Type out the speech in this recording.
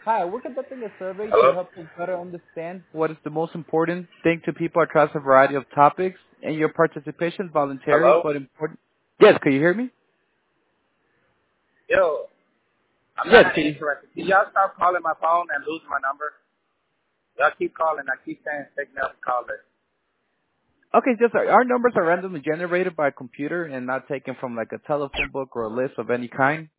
Hi, we're conducting a survey to Hello? help you better understand what is the most important thing to people across a variety of topics, and your participation is voluntary Hello? but important. Yes, can you hear me? Yo, I'm Yes, not can you? interested. Can y'all stop calling my phone and lose my number? Y'all keep calling. I keep saying take me off the call list. Okay, just our numbers are randomly generated by a computer and not taken from like a telephone book or a list of any kind.